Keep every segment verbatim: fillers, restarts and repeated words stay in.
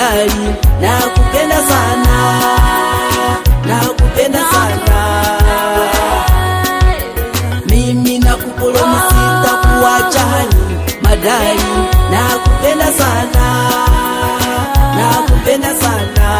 madali, nakupenda sana, nakupenda sana. Mimi nakupromise sitakuachani madali, nakupenda sana, nakupenda sana.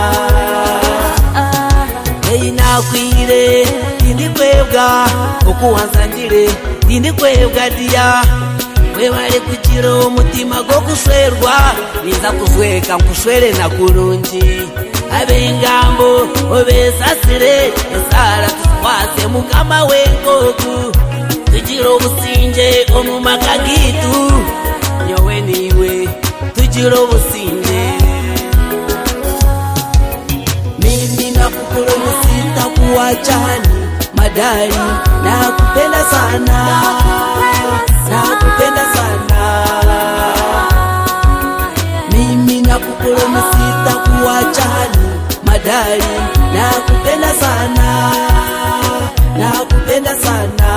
Hey nakwire indikwebwa okuwanzangire indikwebwa dia wewale kuchiro umutima go kuswerwa niza kuzweka nkuswere na kurungi abengambo obesasire esara tuswase mukama wengoku tujiro businje omumaka gitu nyowe niwe tujiro businje. Mimi nakupromise sitakuachani madali, nakupenda sana, nakupenda sana. Mimi nakupromise sitakuachani madali, nakupenda sana, nakupenda sana.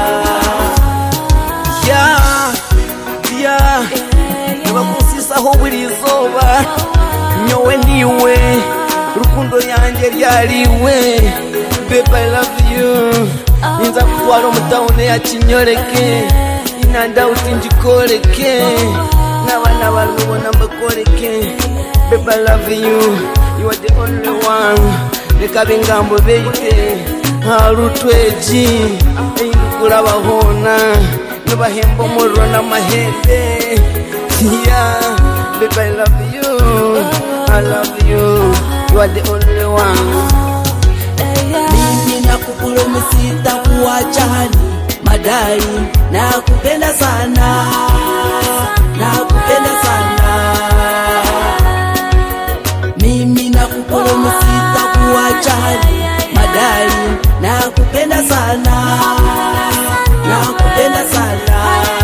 Yeah, yeah, nabakusisa ho burizoba nyowe niwe rukundo yanjye ryaliwe. Babe, I love you. Ninza kutwara umutawune ya kinyoreke inanda utinjikoreke n'abana barubona mbakoreke. Babe, I love you. You are the only one. Reka bingambo beite harutweji indukura bahona n'abahembo murro n'amahembe. Yeah, babe, I love you. I love you. You are the only one. Mimi nakupromise sitakuachani madali, nakupenda sana, nakupenda sana. Mimi nakupromise sitakuachani madali, nakupenda sana, nakupenda sana.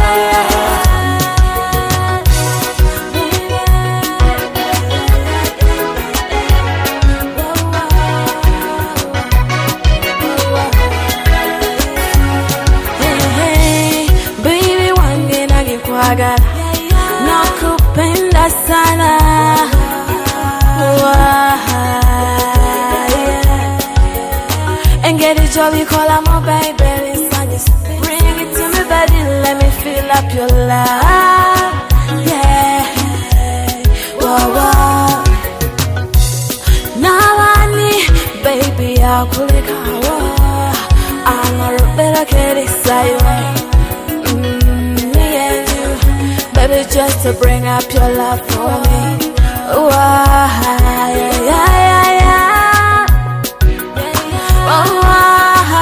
Nakupenda sana, and get it job you call I'm a baby. Bring it to me, baby, let me fill up your love. Yeah, whoa, whoa. Now I need, baby, I'll pull it out. I'm a better get excited. Baby, just to bring up your love for me. Oh, ah, yeah, yeah, yeah, yeah. Oh, ah,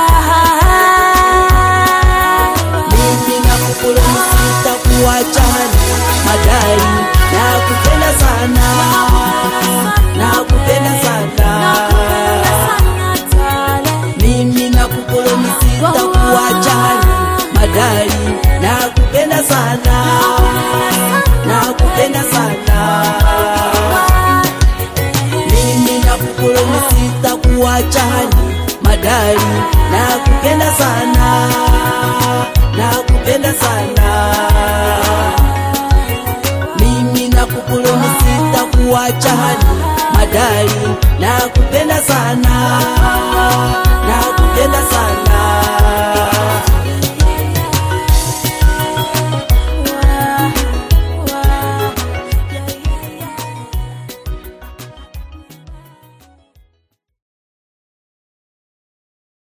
mimi nakupromise sitakuachani madali, nakupenda sana, nakupenda sana. Mimi nakupromise sitakuachani madali, nakupenda sana, nakupenda sana. Mimi nakupromise sitakuachani madali, nakupenda sana, nakupenda sana. Mimi nakupromise sitakuachani madali, nakupenda sana.